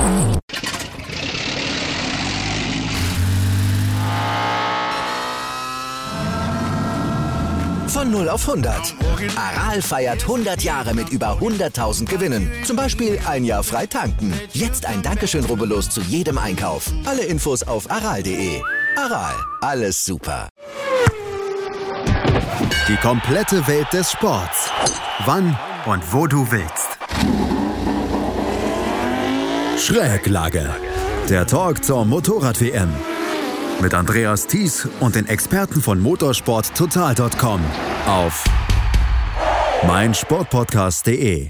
Von 0 auf 100. Aral feiert 100 Jahre mit über 100.000 Gewinnen. Zum Beispiel ein Jahr frei tanken. Jetzt ein Dankeschön, rubbellos zu jedem Einkauf. Alle Infos auf aral.de. Aral, alles super. Die komplette Welt des Sports. Wann und wo du willst. Schräglage. Der Talk zur Motorrad-WM. Mit Andreas Thies und den Experten von motorsporttotal.com auf meinsportpodcast.de.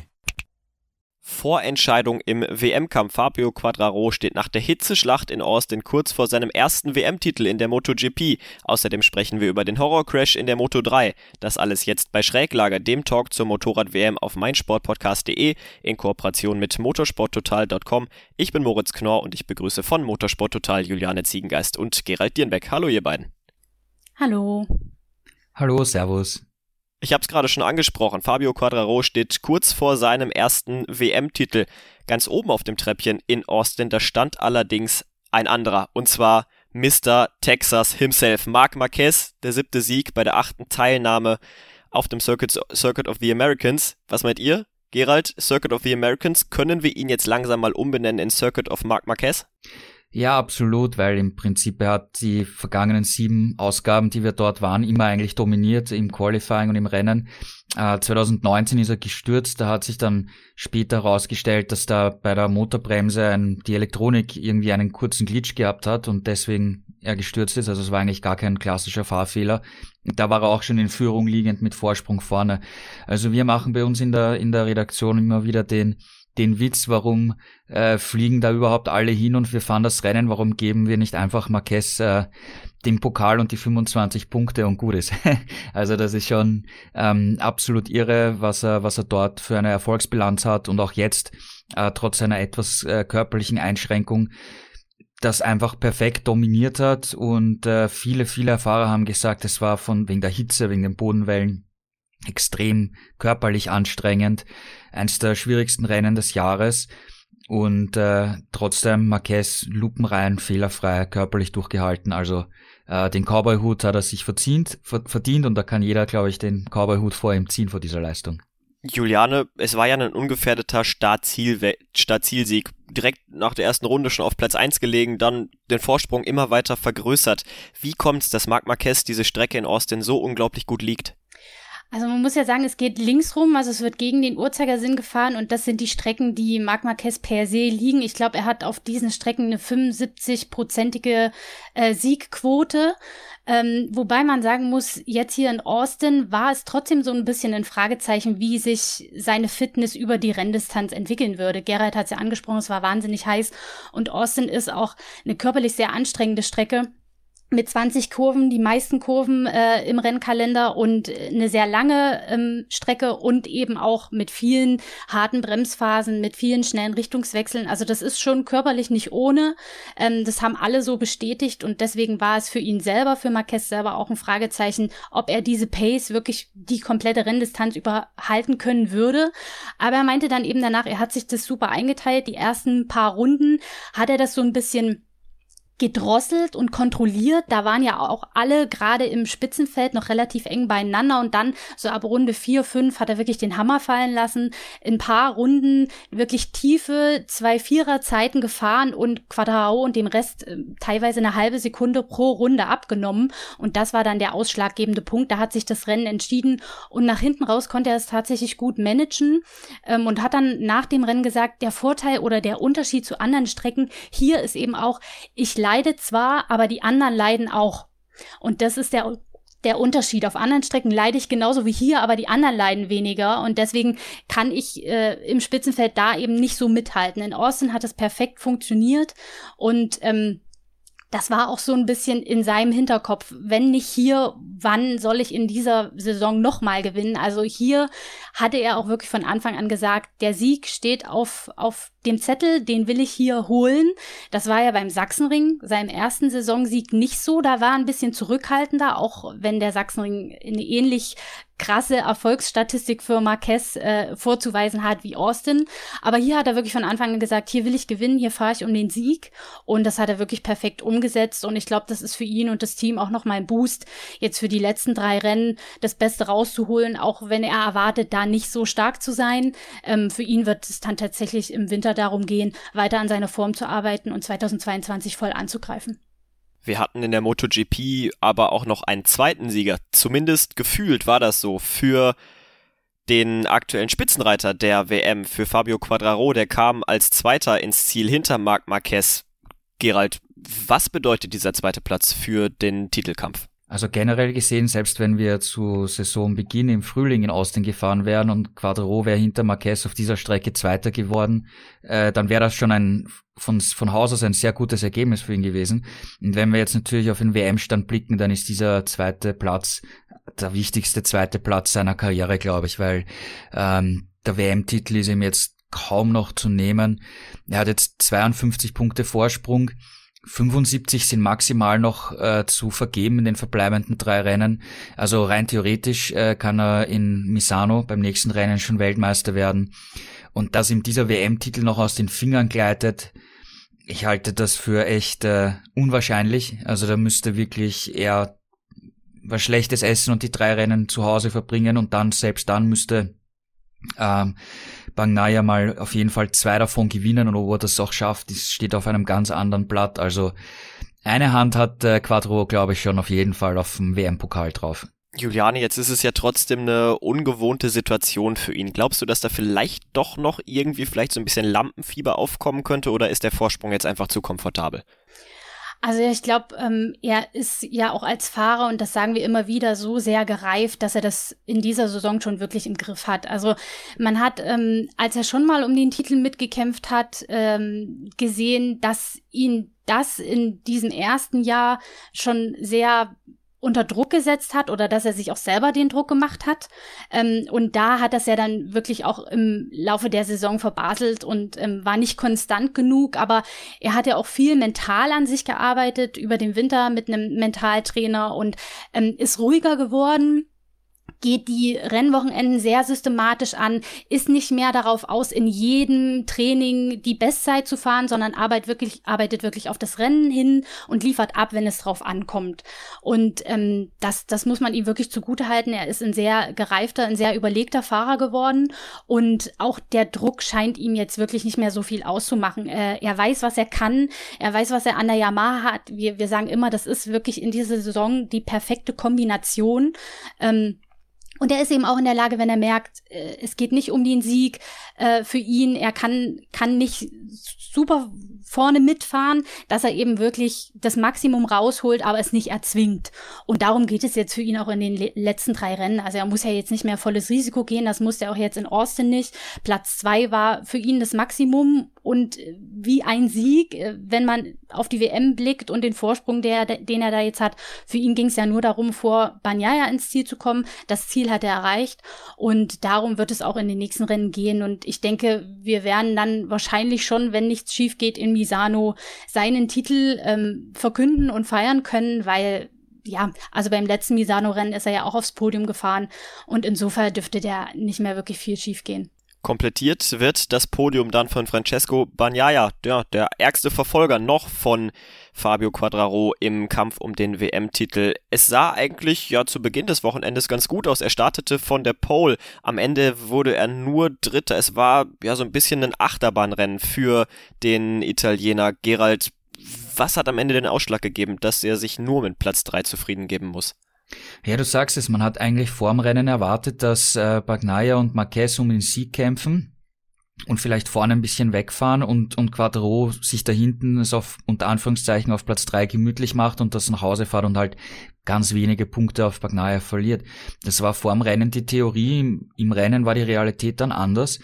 Vorentscheidung im WM-Kampf. Fabio Quartararo steht nach der Hitzeschlacht in Austin kurz vor seinem ersten WM-Titel in der MotoGP. Außerdem sprechen wir über den Horrorcrash in der Moto3. Das alles jetzt bei Schräglage, dem Talk zur Motorrad-WM auf meinsportpodcast.de in Kooperation mit motorsporttotal.com. Ich bin Moritz Knorr und ich begrüße von Motorsporttotal Juliane Ziegengeist und Gerald Dierenbeck. Hallo ihr beiden. Hallo. Hallo, servus. Ich habe es gerade schon angesprochen, Fabio Quartararo steht kurz vor seinem ersten WM-Titel. Ganz oben auf dem Treppchen in Austin, da stand allerdings ein anderer, und zwar Mr. Texas himself, Marc Marquez, der 7. Sieg bei der 8. Teilnahme auf dem Circuit of the Americans. Was meint ihr, Gerald? Circuit of the Americans, können wir ihn jetzt langsam mal umbenennen in Circuit of Marc Marquez? Ja, absolut, weil im Prinzip er hat die vergangenen 7 Ausgaben, die wir dort waren, immer eigentlich dominiert im Qualifying und im Rennen. 2019 ist er gestürzt, da hat sich dann später herausgestellt, dass da bei der Motorbremse die Elektronik irgendwie einen kurzen Glitch gehabt hat und deswegen er gestürzt ist. Also es war eigentlich gar kein klassischer Fahrfehler. Da war er auch schon in Führung liegend mit Vorsprung vorne. Also wir machen bei uns in der Redaktion immer wieder den Witz, warum fliegen da überhaupt alle hin und wir fahren das Rennen, warum geben wir nicht einfach Marquez den Pokal und die 25 Punkte und gut ist. Also das ist schon absolut irre, was er dort für eine Erfolgsbilanz hat und auch jetzt, trotz seiner etwas körperlichen Einschränkung, das einfach perfekt dominiert hat und viele Fahrer haben gesagt, es war wegen der Hitze, wegen den Bodenwellen extrem körperlich anstrengend, eins der schwierigsten Rennen des Jahres und trotzdem Marquez lupenrein, fehlerfrei, körperlich durchgehalten, also den Cowboy-Hut hat er sich verdient und da kann jeder, glaube ich, den Cowboy-Hut vor ihm ziehen vor dieser Leistung. Juliane, es war ja ein ungefährdeter Start-Ziel-Sieg, direkt nach der ersten Runde schon auf Platz 1 gelegen, dann den Vorsprung immer weiter vergrößert. Wie kommt's, dass Marc Marquez diese Strecke in Austin so unglaublich gut liegt? Also man muss ja sagen, es geht links rum, also es wird gegen den Uhrzeigersinn gefahren und das sind die Strecken, die Marc Marquez per se liegen. Ich glaube, er hat auf diesen Strecken eine 75-prozentige Siegquote, wobei man sagen muss, jetzt hier in Austin war es trotzdem so ein bisschen ein Fragezeichen, wie sich seine Fitness über die Renndistanz entwickeln würde. Gerald hat es ja angesprochen, es war wahnsinnig heiß und Austin ist auch eine körperlich sehr anstrengende Strecke. Mit 20 Kurven, die meisten Kurven im Rennkalender und eine sehr lange Strecke und eben auch mit vielen harten Bremsphasen, mit vielen schnellen Richtungswechseln. Also das ist schon körperlich nicht ohne. Das haben alle so bestätigt und deswegen war es für ihn selber, für Marquez selber auch ein Fragezeichen, ob er diese Pace wirklich die komplette Renndistanz überhalten können würde. Aber er meinte dann eben danach, er hat sich das super eingeteilt. Die ersten paar Runden hat er das so ein bisschen gedrosselt und kontrolliert. Da waren ja auch alle gerade im Spitzenfeld noch relativ eng beieinander und dann so ab Runde 4, 5 hat er wirklich den Hammer fallen lassen. In ein paar Runden wirklich tiefe 2-4er-Zeiten gefahren und Quartararo und dem Rest teilweise eine halbe Sekunde pro Runde abgenommen und das war dann der ausschlaggebende Punkt. Da hat sich das Rennen entschieden und nach hinten raus konnte er es tatsächlich gut managen und hat dann nach dem Rennen gesagt, der Vorteil oder der Unterschied zu anderen Strecken hier ist eben auch, ich leide zwar, aber die anderen leiden auch. Und das ist der Unterschied. Auf anderen Strecken leide ich genauso wie hier, aber die anderen leiden weniger. Und deswegen kann ich im Spitzenfeld da eben nicht so mithalten. In Austin hat es perfekt funktioniert. Und das war auch so ein bisschen in seinem Hinterkopf. Wenn nicht hier, wann soll ich in dieser Saison nochmal gewinnen? Also hier hatte er auch wirklich von Anfang an gesagt, der Sieg steht auf dem Zettel, den will ich hier holen. Das war ja beim Sachsenring, seinem ersten Saisonsieg, nicht so. Da war ein bisschen zurückhaltender, auch wenn der Sachsenring eine ähnlich krasse Erfolgsstatistik für Marquez vorzuweisen hat wie Austin. Aber hier hat er wirklich von Anfang an gesagt, hier will ich gewinnen, hier fahre ich um den Sieg. Und das hat er wirklich perfekt umgesetzt. Und ich glaube, das ist für ihn und das Team auch nochmal ein Boost, jetzt für die letzten 3 Rennen das Beste rauszuholen, auch wenn er erwartet, da nicht so stark zu sein. Für ihn wird es dann tatsächlich im Winter darum gehen, weiter an seiner Form zu arbeiten und 2022 voll anzugreifen. Wir hatten in der MotoGP aber auch noch einen zweiten Sieger. Zumindest gefühlt war das so für den aktuellen Spitzenreiter der WM, für Fabio Quartararo. Der kam als Zweiter ins Ziel hinter Marc Marquez. Gerald, was bedeutet dieser zweite Platz für den Titelkampf? Also generell gesehen, selbst wenn wir zu Saisonbeginn im Frühling in Austin gefahren wären und Quartararo wäre hinter Marquez auf dieser Strecke Zweiter geworden, dann wäre das schon von Haus aus ein sehr gutes Ergebnis für ihn gewesen. Und wenn wir jetzt natürlich auf den WM-Stand blicken, dann ist dieser zweite Platz der wichtigste zweite Platz seiner Karriere, glaube ich, weil der WM-Titel ist ihm jetzt kaum noch zu nehmen. Er hat jetzt 52 Punkte Vorsprung. 75 sind maximal noch zu vergeben in den verbleibenden 3 Rennen. Also rein theoretisch kann er in Misano beim nächsten Rennen schon Weltmeister werden. Und dass ihm dieser WM-Titel noch aus den Fingern gleitet, ich halte das für echt unwahrscheinlich. Also da müsste wirklich er was Schlechtes essen und die 3 Rennen zu Hause verbringen und dann, selbst dann müsste Bagnaia mal auf jeden Fall 2 davon gewinnen, und ob er das auch schafft, das steht auf einem ganz anderen Blatt. Also eine Hand hat Quartararo, glaube ich, schon auf jeden Fall auf dem WM-Pokal drauf. Juliane, jetzt ist es ja trotzdem eine ungewohnte Situation für ihn. Glaubst du, dass da vielleicht doch noch irgendwie vielleicht so ein bisschen Lampenfieber aufkommen könnte, oder ist der Vorsprung jetzt einfach zu komfortabel? Also ich glaube, er ist ja auch als Fahrer, und das sagen wir immer wieder, so sehr gereift, dass er das in dieser Saison schon wirklich im Griff hat. Also man hat, als er schon mal um den Titel mitgekämpft hat, gesehen, dass ihn das in diesem ersten Jahr schon sehr unter Druck gesetzt hat, oder dass er sich auch selber den Druck gemacht hat. Und da hat das ja dann wirklich auch im Laufe der Saison verbaselt und war nicht konstant genug. Aber er hat ja auch viel mental an sich gearbeitet über den Winter mit einem Mentaltrainer und ist ruhiger geworden, geht die Rennwochenenden sehr systematisch an, ist nicht mehr darauf aus, in jedem Training die Bestzeit zu fahren, sondern arbeitet wirklich auf das Rennen hin und liefert ab, wenn es drauf ankommt. Und das muss man ihm wirklich zugutehalten. Er ist ein sehr gereifter, ein sehr überlegter Fahrer geworden, und auch der Druck scheint ihm jetzt wirklich nicht mehr so viel auszumachen. Er weiß, was er kann, er weiß, was er an der Yamaha hat. Wir sagen immer, das ist wirklich in dieser Saison die perfekte Kombination. Und er ist eben auch in der Lage, wenn er merkt, es geht nicht um den Sieg für ihn, er kann nicht super vorne mitfahren, dass er eben wirklich das Maximum rausholt, aber es nicht erzwingt. Und darum geht es jetzt für ihn auch in den letzten 3 Rennen. Also er muss ja jetzt nicht mehr volles Risiko gehen, das musste er auch jetzt in Austin nicht. Platz 2 war für ihn das Maximum, und wie ein Sieg, wenn man auf die WM blickt und den Vorsprung, den er da jetzt hat, für ihn ging es ja nur darum, vor Bagnaia ins Ziel zu kommen. Das Ziel hat er erreicht, und darum wird es auch in den nächsten Rennen gehen. Und ich denke, wir werden dann wahrscheinlich schon, wenn nichts schief geht, in Misano seinen Titel verkünden und feiern können, weil ja, also beim letzten Misano-Rennen ist er ja auch aufs Podium gefahren, und insofern dürfte da nicht mehr wirklich viel schief gehen. Komplettiert wird das Podium dann von Francesco Bagnaia, der ärgste Verfolger noch von Fabio Quartararo im Kampf um den WM-Titel. Es sah eigentlich ja zu Beginn des Wochenendes ganz gut aus. Er startete von der Pole. Am Ende wurde er nur Dritter. Es war ja so ein bisschen ein Achterbahnrennen für den Italiener. Gerald, was hat am Ende den Ausschlag gegeben, dass er sich nur mit Platz 3 zufrieden geben muss? Ja, du sagst es, man hat eigentlich vorm Rennen erwartet, dass Bagnaia und Marquez um den Sieg kämpfen und vielleicht vorne ein bisschen wegfahren und Quartararo sich da hinten es auf, unter Anführungszeichen, auf Platz 3 gemütlich macht und das nach Hause fährt und halt ganz wenige Punkte auf Bagnaia verliert. Das war vorm Rennen die Theorie, im Rennen war die Realität dann anders.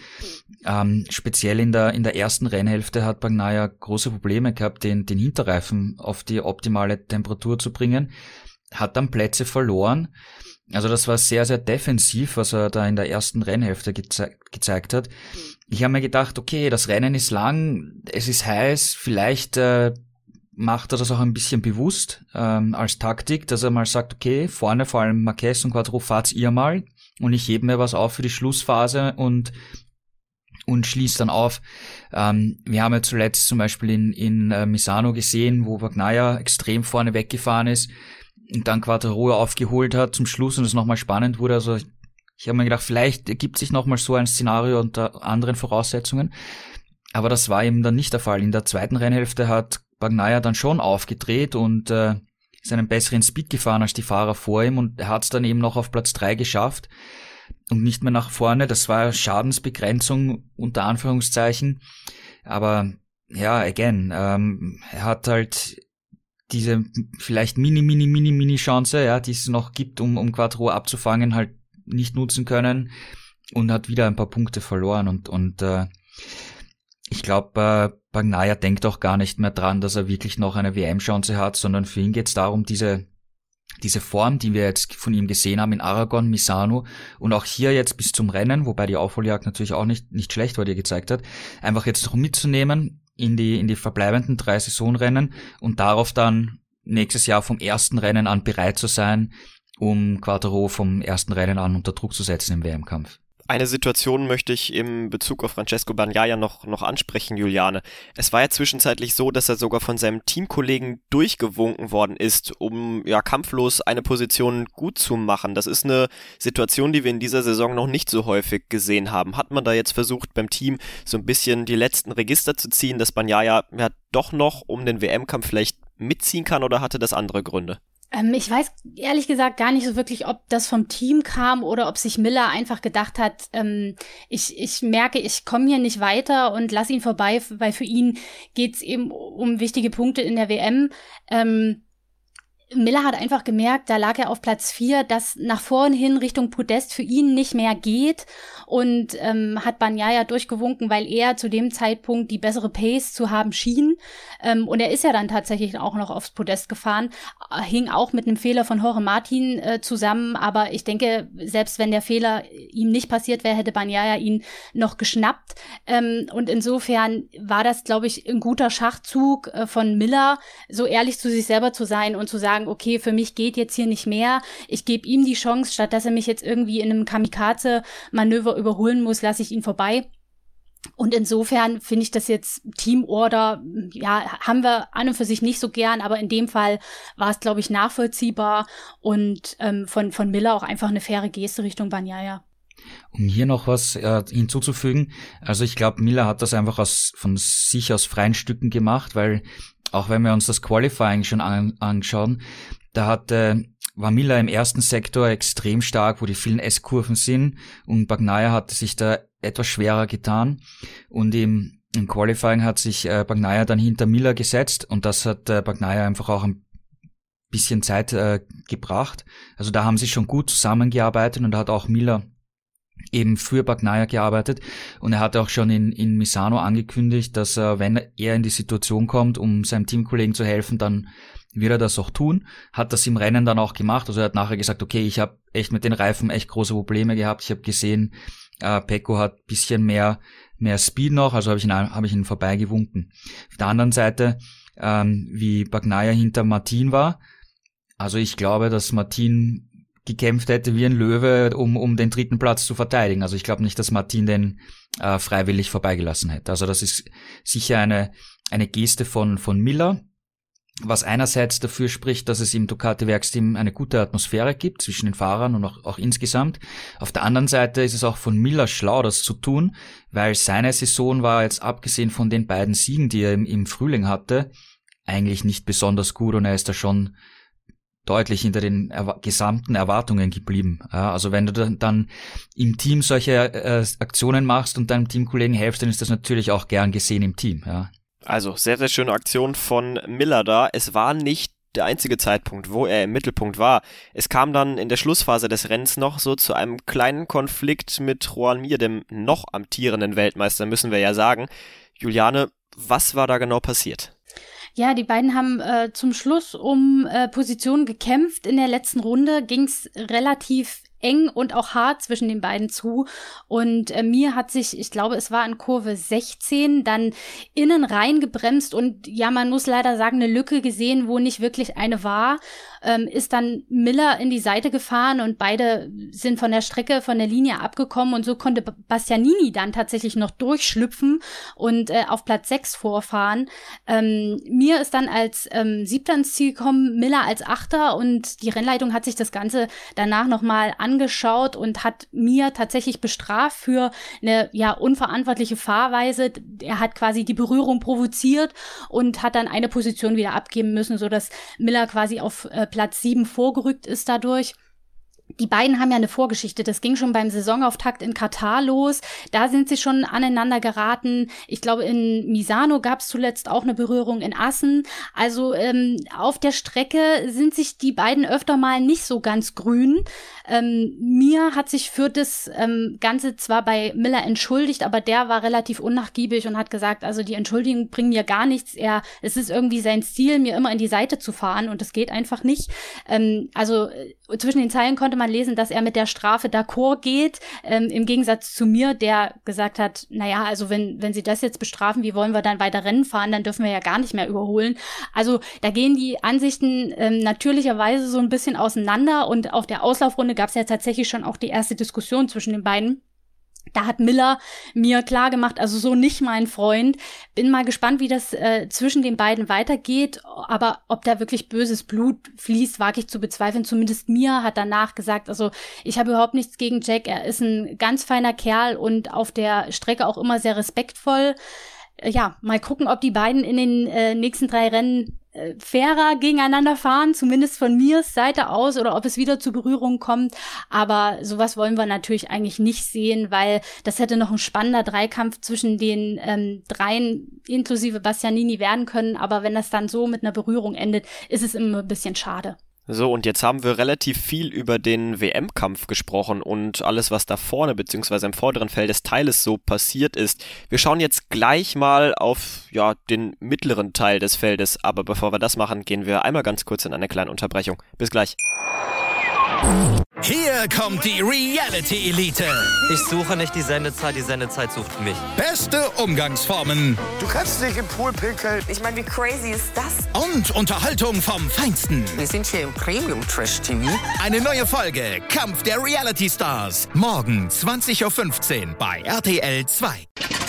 Speziell in der ersten Rennhälfte hat Bagnaia große Probleme gehabt, den Hinterreifen auf die optimale Temperatur zu bringen, hat dann Plätze verloren. Also das war sehr, sehr defensiv, was er da in der ersten Rennhälfte gezeigt hat. Ich habe mir gedacht, okay, das Rennen ist lang, es ist heiß, vielleicht macht er das auch ein bisschen bewusst als Taktik, dass er mal sagt, okay, vorne vor allem Marquez und Quattro, fahrt's ihr mal und ich hebe mir was auf für die Schlussphase und schließt dann auf. Wir haben ja zuletzt zum Beispiel in Misano gesehen, wo Bagnaia extrem vorne weggefahren ist und dann Quattro aufgeholt hat zum Schluss und es nochmal spannend wurde. Also ich habe mir gedacht, vielleicht ergibt sich nochmal so ein Szenario unter anderen Voraussetzungen. Aber das war eben dann nicht der Fall. In der zweiten Rennhälfte hat Bagnaia dann schon aufgedreht und ist einen besseren Speed gefahren als die Fahrer vor ihm und er hat es dann eben noch auf Platz 3 geschafft. Und nicht mehr nach vorne, das war Schadensbegrenzung unter Anführungszeichen, aber ja, again, er hat halt diese vielleicht mini Chance, ja, die es noch gibt, um Quattro abzufangen, halt nicht nutzen können und hat wieder ein paar Punkte verloren und ich glaube, Bagnaia denkt auch gar nicht mehr dran, dass er wirklich noch eine WM-Chance hat, sondern für ihn geht es darum, diese Form, die wir jetzt von ihm gesehen haben in Aragon, Misano und auch hier jetzt bis zum Rennen, wobei die Aufholjagd natürlich auch nicht schlecht war, die er gezeigt hat, einfach jetzt noch mitzunehmen in die verbleibenden 3 Saisonrennen und darauf dann nächstes Jahr vom ersten Rennen an bereit zu sein, um Quattro vom ersten Rennen an unter Druck zu setzen im WM-Kampf. Eine Situation möchte ich im Bezug auf Francesco Bagnaia noch ansprechen, Juliane. Es war ja zwischenzeitlich so, dass er sogar von seinem Teamkollegen durchgewunken worden ist, um ja kampflos eine Position gut zu machen. Das ist eine Situation, die wir in dieser Saison noch nicht so häufig gesehen haben. Hat man da jetzt versucht, beim Team so ein bisschen die letzten Register zu ziehen, dass Bagnaia ja doch noch um den WM-Kampf vielleicht mitziehen kann, oder hatte das andere Gründe? Ich weiß ehrlich gesagt gar nicht so wirklich, ob das vom Team kam oder ob sich Miller einfach gedacht hat, ich merke, ich komme hier nicht weiter und lass ihn vorbei, weil für ihn geht's eben um wichtige Punkte in der WM. Miller hat einfach gemerkt, da lag er auf Platz 4, dass nach vorn hin Richtung Podest für ihn nicht mehr geht und hat Bagnaia durchgewunken, weil er zu dem Zeitpunkt die bessere Pace zu haben schien. Und er ist ja dann tatsächlich auch noch aufs Podest gefahren, hing auch mit einem Fehler von Jorge Martin zusammen, aber ich denke, selbst wenn der Fehler ihm nicht passiert wäre, hätte Bagnaia ihn noch geschnappt. Und insofern war das, glaube ich, ein guter Schachzug von Miller, so ehrlich zu sich selber zu sein und zu sagen, okay, für mich geht jetzt hier nicht mehr, ich gebe ihm die Chance, statt dass er mich jetzt irgendwie in einem Kamikaze-Manöver überholen muss, lasse ich ihn vorbei. Und insofern finde ich das jetzt Teamorder, ja, haben wir an und für sich nicht so gern, aber in dem Fall war es, glaube ich, nachvollziehbar und von Miller auch einfach eine faire Geste Richtung Bagnaia. Um hier noch was hinzuzufügen, also ich glaube, Miller hat das einfach von sich aus freien Stücken gemacht, weil auch wenn wir uns das Qualifying schon anschauen, da war Miller im ersten Sektor extrem stark, wo die vielen S-Kurven sind und Bagnaia hatte sich da etwas schwerer getan und im Qualifying hat sich Bagnaia dann hinter Miller gesetzt und das hat Bagnaia einfach auch ein bisschen Zeit gebracht. Also da haben sie schon gut zusammengearbeitet und da hat auch Miller eben für Bagnaia gearbeitet und er hatte auch schon in Misano angekündigt, dass wenn er in die Situation kommt, um seinem Teamkollegen zu helfen, dann wird er das auch tun, hat das im Rennen dann auch gemacht, also er hat nachher gesagt, okay, ich habe echt mit den Reifen echt große Probleme gehabt, ich habe gesehen, Pecco hat bisschen mehr Speed noch, also habe ich ihn vorbeigewunken. Auf der anderen Seite, wie Bagnaia hinter Martin war, also ich glaube, dass Martin gekämpft hätte wie ein Löwe, um den 3. Platz zu verteidigen. Also ich glaube nicht, dass Martin den freiwillig vorbeigelassen hätte. Also das ist sicher eine Geste von Miller, was einerseits dafür spricht, dass es im Ducati-Werksteam eine gute Atmosphäre gibt zwischen den Fahrern und auch insgesamt. Auf der anderen Seite ist es auch von Miller schlau, das zu tun, weil seine Saison war jetzt abgesehen von den beiden Siegen, die er im Frühling hatte, eigentlich nicht besonders gut und er ist da schon deutlich hinter den gesamten Erwartungen geblieben. Ja, also wenn du dann im Team solche Aktionen machst und deinem Teamkollegen helfst, dann ist das natürlich auch gern gesehen im Team. Ja. Also sehr, sehr schöne Aktion von Miller da. Es war nicht der einzige Zeitpunkt, wo er im Mittelpunkt war. Es kam dann in der Schlussphase des Rennens noch so zu einem kleinen Konflikt mit Joan Mir, dem noch amtierenden Weltmeister, müssen wir ja sagen. Juliane, was war da genau passiert? Ja, die beiden haben zum Schluss um Positionen gekämpft. In der letzten Runde ging es relativ eng und auch hart zwischen den beiden zu. Und Mir hat sich, ich glaube, es war in Kurve 16, dann innen reingebremst und ja, man muss leider sagen, eine Lücke gesehen, wo nicht wirklich eine war. Ist dann Miller in die Seite gefahren und beide sind von der Strecke, von der Linie abgekommen und so konnte Bastianini dann tatsächlich noch durchschlüpfen und auf Platz 6 vorfahren. Mir ist dann als 7. ins Ziel gekommen, Miller als 8. und die Rennleitung hat sich das Ganze danach nochmal angeschaut und hat Mir tatsächlich bestraft für eine unverantwortliche Fahrweise. Er hat quasi die Berührung provoziert und hat dann eine Position wieder abgeben müssen, sodass Miller quasi auf Platz 7 vorgerückt ist dadurch. Die beiden haben ja eine Vorgeschichte. Das ging schon beim Saisonauftakt in Katar los. Da sind sie schon aneinander geraten. Ich glaube, in Misano gab es zuletzt auch eine Berührung in Assen. Also auf der Strecke sind sich die beiden öfter mal nicht so ganz grün. Mir hat sich für das Ganze zwar bei Miller entschuldigt, aber der war relativ unnachgiebig und hat gesagt, also die Entschuldigungen bringen mir gar nichts. Es ist irgendwie sein Stil, mir immer in die Seite zu fahren und das geht einfach nicht. Zwischen den Zeilen konnte man lesen, dass er mit der Strafe d'accord geht, im Gegensatz zu Mir, der gesagt hat, naja, also wenn sie das jetzt bestrafen, wie wollen wir dann weiter Rennen fahren, dann dürfen wir ja gar nicht mehr überholen. Also da gehen die Ansichten natürlicherweise so ein bisschen auseinander und auf der Auslaufrunde gab es ja tatsächlich schon auch die erste Diskussion zwischen den beiden. Da hat Miller mir klar gemacht, also so nicht mein Freund. Bin mal gespannt, wie das zwischen den beiden weitergeht. Aber ob da wirklich böses Blut fließt, wage ich zu bezweifeln. Zumindest Mir hat danach gesagt, also ich habe überhaupt nichts gegen Jack. Er ist ein ganz feiner Kerl und auf der Strecke auch immer sehr respektvoll. Ja, mal gucken, ob die beiden in den nächsten 3 Rennen fairer gegeneinander fahren, zumindest von Mirs Seite aus, oder ob es wieder zu Berührungen kommt. Aber sowas wollen wir natürlich eigentlich nicht sehen, weil das hätte noch ein spannender Dreikampf zwischen den dreien inklusive Bastianini werden können. Aber wenn das dann so mit einer Berührung endet, ist es immer ein bisschen schade. So, und jetzt haben wir relativ viel über den WM-Kampf gesprochen und alles, was da vorne bzw. im vorderen Feld des Teiles so passiert ist. Wir schauen jetzt gleich mal auf den mittleren Teil des Feldes, aber bevor wir das machen, gehen wir einmal ganz kurz in eine kleine Unterbrechung. Bis gleich. Hier kommt die Reality-Elite. Ich suche nicht die Sendezeit sucht mich. Beste Umgangsformen. Du kannst nicht im Pool pinkeln. Ich meine, wie crazy ist das? Und Unterhaltung vom Feinsten. Wir sind hier im Premium-Trash-TV. Eine neue Folge Kampf der Reality-Stars. Morgen 20.15 Uhr bei RTL 2.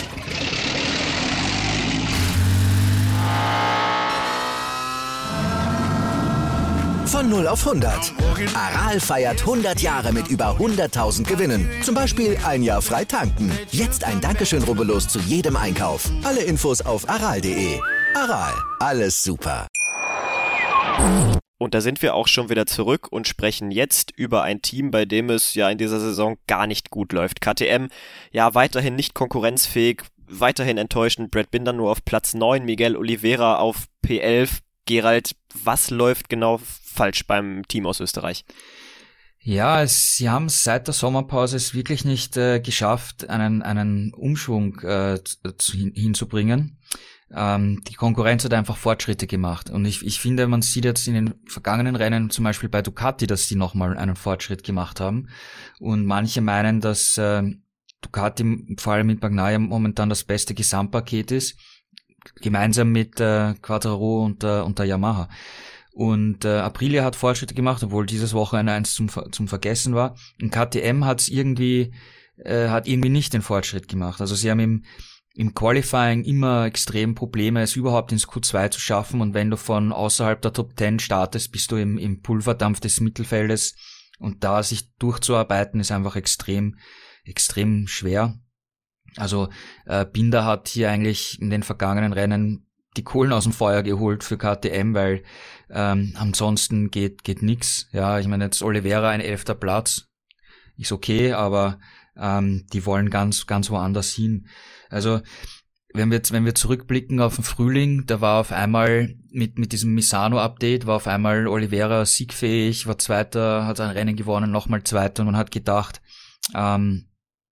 Von 0 auf 100. Aral feiert 100 Jahre mit über 100.000 Gewinnen. Zum Beispiel ein Jahr frei tanken. Jetzt ein Dankeschön, rubbellos zu jedem Einkauf. Alle Infos auf aral.de. Aral, alles super. Und da sind wir auch schon wieder zurück und sprechen jetzt über ein Team, bei dem es in dieser Saison gar nicht gut läuft. KTM, weiterhin nicht konkurrenzfähig, weiterhin enttäuschend. Brad Binder nur auf Platz 9, Miguel Oliveira auf P11. Gerald, was läuft genau falsch beim Team aus Österreich? Ja, sie haben es seit der Sommerpause wirklich nicht geschafft, einen Umschwung hinzubringen. Die Konkurrenz hat einfach Fortschritte gemacht. Und ich finde, man sieht jetzt in den vergangenen Rennen, zum Beispiel bei Ducati, dass die nochmal einen Fortschritt gemacht haben. Und manche meinen, dass Ducati vor allem mit Bagnaia momentan das beste Gesamtpaket ist, gemeinsam mit Quartararo und der Yamaha. Und Aprilia hat Fortschritte gemacht, obwohl dieses Wochenende eins zum Vergessen war. Und KTM hat irgendwie nicht den Fortschritt gemacht. Also sie haben im Qualifying immer extrem Probleme, es überhaupt ins Q2 zu schaffen. Und wenn du von außerhalb der Top 10 startest, bist du im Pulverdampf des Mittelfeldes. Und da sich durchzuarbeiten, ist einfach extrem, extrem schwer. Also Binder hat hier eigentlich in den vergangenen Rennen die Kohlen aus dem Feuer geholt für KTM, weil ansonsten geht nix. Ja, ich meine jetzt Oliveira ein 11. Platz ist okay, aber die wollen ganz woanders hin. Also wenn wir zurückblicken auf den Frühling, da war auf einmal mit diesem Misano-Update war auf einmal Oliveira siegfähig, war Zweiter, hat ein Rennen gewonnen, nochmal Zweiter und man hat gedacht,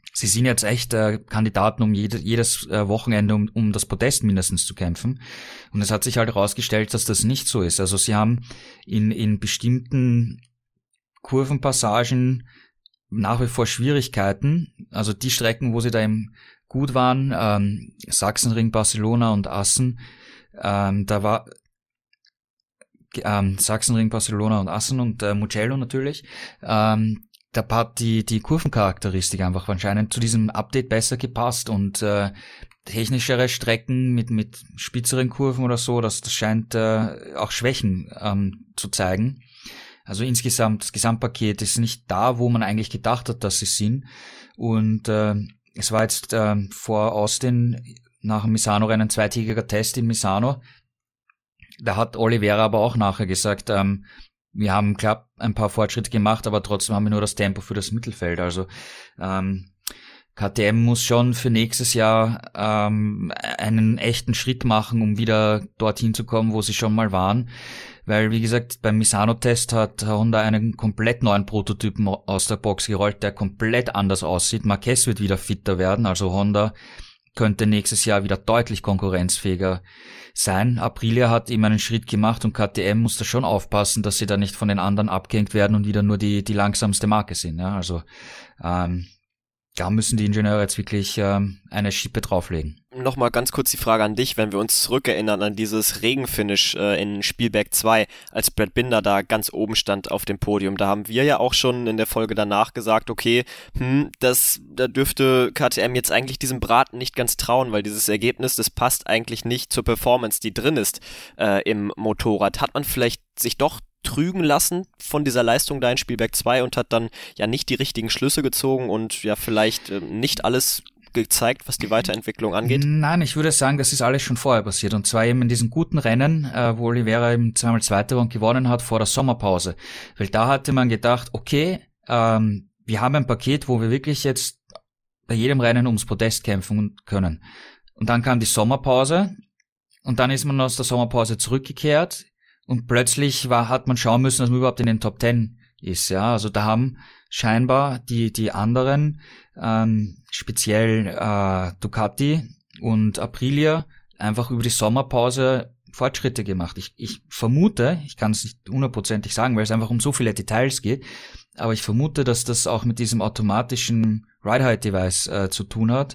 sie sind jetzt echt Kandidaten, um jedes Wochenende um das Podest mindestens zu kämpfen. Und es hat sich halt herausgestellt, dass das nicht so ist. Also sie haben in bestimmten Kurvenpassagen nach wie vor Schwierigkeiten. Also die Strecken, wo sie da eben gut waren, Sachsenring, Barcelona und Assen, da war Sachsenring, Barcelona und Assen und Mugello natürlich, da hat die Kurvencharakteristik einfach anscheinend zu diesem Update besser gepasst und technischere Strecken mit spitzeren Kurven oder so, das scheint auch Schwächen zu zeigen. Also insgesamt, das Gesamtpaket ist nicht da, wo man eigentlich gedacht hat, dass sie sind. Und es war jetzt vor Austin nach dem Misano-Rennen 2-tägiger Test in Misano. Da hat Oliveira aber auch nachher gesagt, wir haben klar ein paar Fortschritte gemacht, aber trotzdem haben wir nur das Tempo für das Mittelfeld. Also KTM muss schon für nächstes Jahr einen echten Schritt machen, um wieder dorthin zu kommen, wo sie schon mal waren. Weil, wie gesagt, beim Misano-Test hat Honda einen komplett neuen Prototypen aus der Box gerollt, der komplett anders aussieht. Marquez wird wieder fitter werden, also Honda könnte nächstes Jahr wieder deutlich konkurrenzfähiger sein. Aprilia hat eben einen Schritt gemacht und KTM muss da schon aufpassen, dass sie da nicht von den anderen abgehängt werden und wieder nur die langsamste Marke sind. Ja? Also da müssen die Ingenieure jetzt wirklich eine Schippe drauflegen. Nochmal ganz kurz die Frage an dich, wenn wir uns zurückerinnern an dieses Regenfinish in Spielberg 2, als Brad Binder da ganz oben stand auf dem Podium. Da haben wir ja auch schon in der Folge danach gesagt, okay, da dürfte KTM jetzt eigentlich diesem Braten nicht ganz trauen, weil dieses Ergebnis, das passt eigentlich nicht zur Performance, die drin ist im Motorrad. Hat man vielleicht sich doch trügen lassen von dieser Leistung da in Spielberg 2 und hat dann ja nicht die richtigen Schlüsse gezogen und ja vielleicht nicht alles gezeigt, was die Weiterentwicklung angeht? Nein, ich würde sagen, das ist alles schon vorher passiert und zwar eben in diesen guten Rennen, wo Oliveira eben zweimal Zweiter und gewonnen hat vor der Sommerpause. Weil da hatte man gedacht, okay, wir haben ein Paket, wo wir wirklich jetzt bei jedem Rennen ums Podest kämpfen können. Und dann kam die Sommerpause und dann ist man aus der Sommerpause zurückgekehrt und plötzlich hat man schauen müssen, dass man überhaupt in den Top 10 ist. Ja, also da haben scheinbar die anderen, speziell Ducati und Aprilia, einfach über die Sommerpause Fortschritte gemacht. Ich vermute, ich kann es nicht hundertprozentig sagen, weil es einfach um so viele Details geht, aber ich vermute, dass das auch mit diesem automatischen Ride-Height-Device zu tun hat,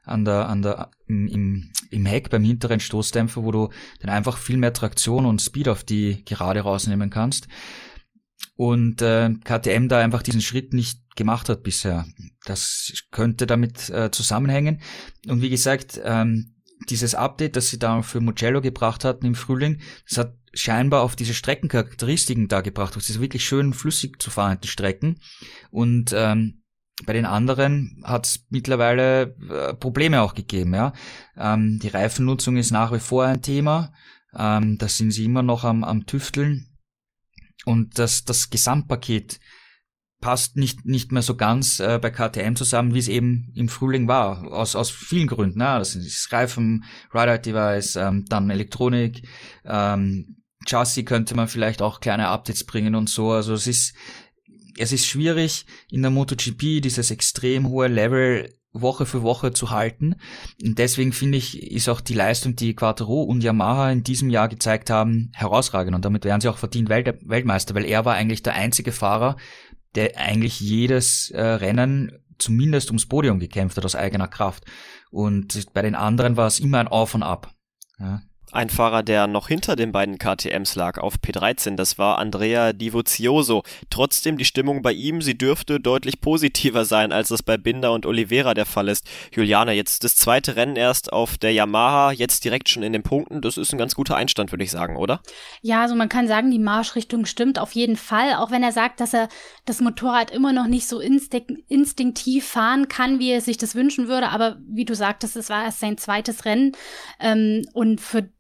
im Heck beim hinteren Stoßdämpfer, wo du dann einfach viel mehr Traktion und Speed auf die Gerade rausnehmen kannst. Und KTM da einfach diesen Schritt nicht gemacht hat bisher. Das könnte damit zusammenhängen. Und wie gesagt, dieses Update, das sie da für Mugello gebracht hatten im Frühling, das hat scheinbar auf diese Streckencharakteristiken da gebracht. Das ist wirklich schön flüssig zu fahrenden Strecken. Und bei den anderen hat es mittlerweile Probleme auch gegeben. Ja, die Reifennutzung ist nach wie vor ein Thema. Da sind sie immer noch am Tüfteln. Und das Gesamtpaket passt nicht mehr so ganz bei KTM zusammen, wie es eben im Frühling war, aus vielen Gründen. Ja, das ist Reifen, Ride-Out-Device, dann Elektronik, Chassis könnte man vielleicht auch kleine Updates bringen und so. Also es ist schwierig, in der MotoGP dieses extrem hohe Level Woche für Woche zu halten. Und deswegen finde ich, ist auch die Leistung, die Quattro und Yamaha in diesem Jahr gezeigt haben, herausragend. Und damit wären sie auch verdient Weltmeister, weil er war eigentlich der einzige Fahrer, der eigentlich jedes Rennen zumindest ums Podium gekämpft hat aus eigener Kraft. Und bei den anderen war es immer ein Auf und Ab. Ja. Ein Fahrer, der noch hinter den beiden KTMs lag, auf P13, das war Andrea Dovizioso. Trotzdem die Stimmung bei ihm, sie dürfte deutlich positiver sein, als es bei Binder und Oliveira der Fall ist. Juliane, jetzt das zweite Rennen erst auf der Yamaha, jetzt direkt schon in den Punkten, das ist ein ganz guter Einstand, würde ich sagen, oder? Ja, also man kann sagen, die Marschrichtung stimmt auf jeden Fall, auch wenn er sagt, dass er das Motorrad immer noch nicht so instinktiv fahren kann, wie er sich das wünschen würde, aber wie du sagtest, es war erst sein zweites Rennen und für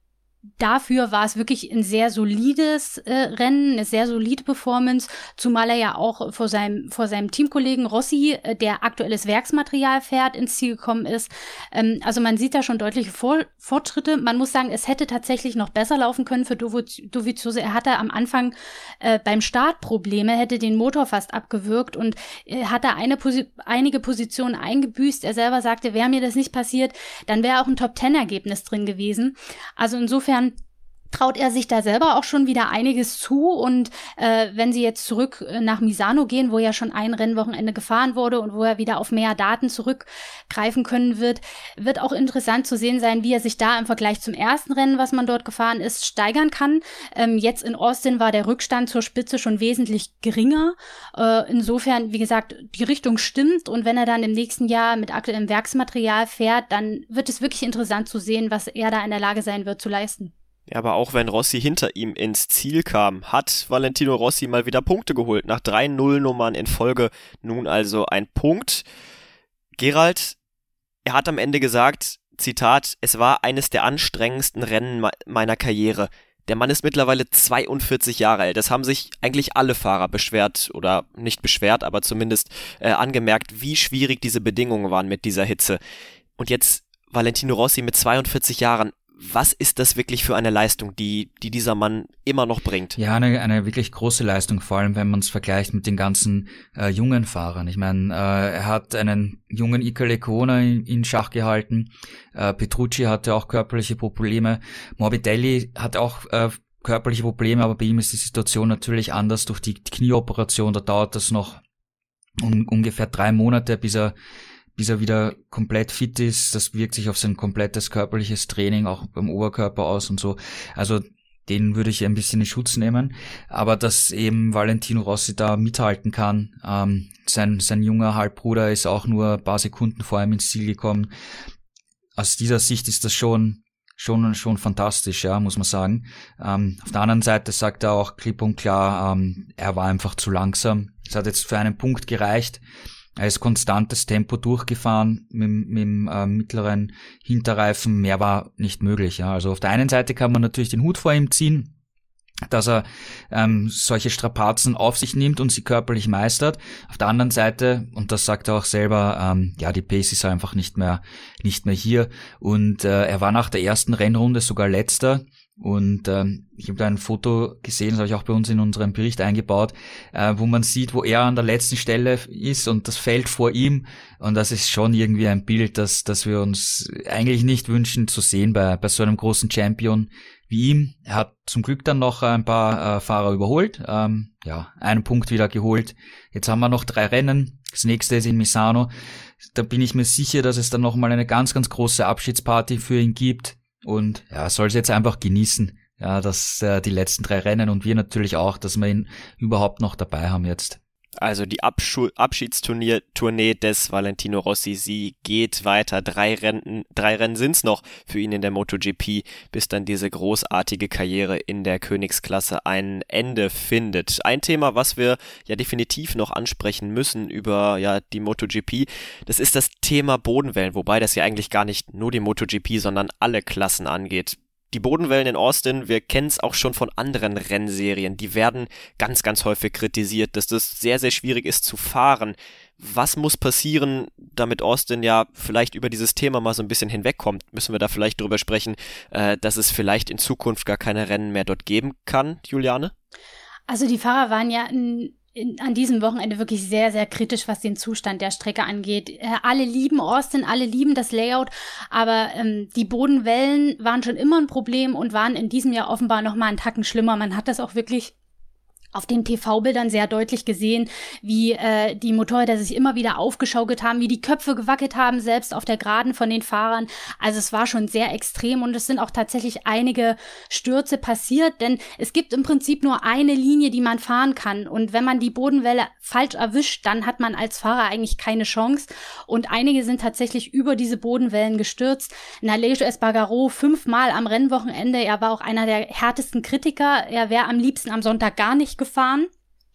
dafür war es wirklich ein sehr solides Rennen, eine sehr solide Performance, zumal er ja auch vor seinem Teamkollegen Rossi, der aktuelles Werksmaterial fährt, ins Ziel gekommen ist. Also man sieht da schon deutliche Fortschritte. Man muss sagen, es hätte tatsächlich noch besser laufen können für Dovizioso. Er hatte am Anfang beim Start Probleme, hätte den Motor fast abgewürgt und hat da einige Positionen eingebüßt. Er selber sagte, wäre mir das nicht passiert, dann wäre auch ein Top-10-Ergebnis drin gewesen. Also insofern traut er sich da selber auch schon wieder einiges zu und wenn sie jetzt zurück nach Misano gehen, wo ja schon ein Rennwochenende gefahren wurde und wo er wieder auf mehr Daten zurückgreifen können wird auch interessant zu sehen sein, wie er sich da im Vergleich zum ersten Rennen, was man dort gefahren ist, steigern kann. Jetzt in Austin war der Rückstand zur Spitze schon wesentlich geringer. Insofern, wie gesagt, die Richtung stimmt und wenn er dann im nächsten Jahr mit aktuellem Werksmaterial fährt, dann wird es wirklich interessant zu sehen, was er da in der Lage sein wird zu leisten. Ja, aber auch wenn Rossi hinter ihm ins Ziel kam, hat Valentino Rossi mal wieder Punkte geholt. Nach 3 Nullnummern in Folge nun also ein Punkt. Gerald, er hat am Ende gesagt, Zitat, es war eines der anstrengendsten Rennen meiner Karriere. Der Mann ist mittlerweile 42 Jahre alt. Das haben sich eigentlich alle Fahrer beschwert oder nicht beschwert, aber zumindest angemerkt, wie schwierig diese Bedingungen waren mit dieser Hitze. Und jetzt Valentino Rossi mit 42 Jahren. Was ist das wirklich für eine Leistung, die dieser Mann immer noch bringt? Ja, eine wirklich große Leistung, vor allem wenn man es vergleicht mit den ganzen jungen Fahrern. Ich meine, er hat einen jungen Iker Lecuona in Schach gehalten, Petrucci hatte auch körperliche Probleme, Morbidelli hat auch körperliche Probleme, aber bei ihm ist die Situation natürlich anders durch die Knieoperation, da dauert das noch ungefähr 3 Monate, bis er wieder komplett fit ist. Das wirkt sich auf sein komplettes körperliches Training auch beim Oberkörper aus und so. Also den würde ich ein bisschen in Schutz nehmen. Aber dass eben Valentino Rossi da mithalten kann, sein junger Halbbruder ist auch nur ein paar Sekunden vor ihm ins Ziel gekommen. Aus dieser Sicht ist das schon fantastisch, ja, muss man sagen. Auf der anderen Seite sagt er auch klipp und klar, er war einfach zu langsam. Es hat jetzt für einen Punkt gereicht. Er ist konstantes Tempo durchgefahren mit dem mittleren Hinterreifen. Mehr war nicht möglich. Ja. Also auf der einen Seite kann man natürlich den Hut vor ihm ziehen, dass er solche Strapazen auf sich nimmt und sie körperlich meistert. Auf der anderen Seite, und das sagt er auch selber, die Pace ist einfach nicht mehr hier. Und er war nach der ersten Rennrunde sogar Letzter. Und ich habe da ein Foto gesehen, das habe ich auch bei uns in unserem Bericht eingebaut, wo man sieht, wo er an der letzten Stelle ist und das Feld vor ihm. Und das ist schon irgendwie ein Bild, das wir uns eigentlich nicht wünschen zu sehen bei so einem großen Champion wie ihm. Er hat zum Glück dann noch ein paar Fahrer überholt, einen Punkt wieder geholt. Jetzt haben wir noch 3 Rennen. Das nächste ist in Misano. Da bin ich mir sicher, dass es dann noch mal eine ganz, ganz große Abschiedsparty für ihn gibt. Und ja, soll es jetzt einfach genießen, ja, dass die letzten 3 Rennen und wir natürlich auch, dass wir ihn überhaupt noch dabei haben jetzt. Also die Abschiedstournee des Valentino Rossi, sie geht weiter. 3 Rennen sind's noch für ihn in der MotoGP, bis dann diese großartige Karriere in der Königsklasse ein Ende findet. Ein Thema, was wir ja definitiv noch ansprechen müssen über die MotoGP, das ist das Thema Bodenwellen, wobei das ja eigentlich gar nicht nur die MotoGP, sondern alle Klassen angeht. Die Bodenwellen in Austin, wir kennen es auch schon von anderen Rennserien, die werden ganz, ganz häufig kritisiert, dass das sehr, sehr schwierig ist zu fahren. Was muss passieren, damit Austin ja vielleicht über dieses Thema mal so ein bisschen hinwegkommt? Müssen wir da vielleicht drüber sprechen, dass es vielleicht in Zukunft gar keine Rennen mehr dort geben kann, Juliane? Also die Fahrer waren ja an diesem Wochenende wirklich sehr, sehr kritisch, was den Zustand der Strecke angeht. Alle lieben Austin, alle lieben das Layout, aber die Bodenwellen waren schon immer ein Problem und waren in diesem Jahr offenbar noch mal einen Tacken schlimmer. Man hat das auch wirklich auf den TV-Bildern sehr deutlich gesehen, wie die Motorräder sich immer wieder aufgeschaukelt haben, wie die Köpfe gewackelt haben, selbst auf der Geraden von den Fahrern. Also es war schon sehr extrem und es sind auch tatsächlich einige Stürze passiert, denn es gibt im Prinzip nur eine Linie, die man fahren kann. Und wenn man die Bodenwelle falsch erwischt, dann hat man als Fahrer eigentlich keine Chance. Und einige sind tatsächlich über diese Bodenwellen gestürzt. Aleix Espargaró 5-mal am Rennwochenende. Er war auch einer der härtesten Kritiker. Er wäre am liebsten am Sonntag gar nicht gefahren.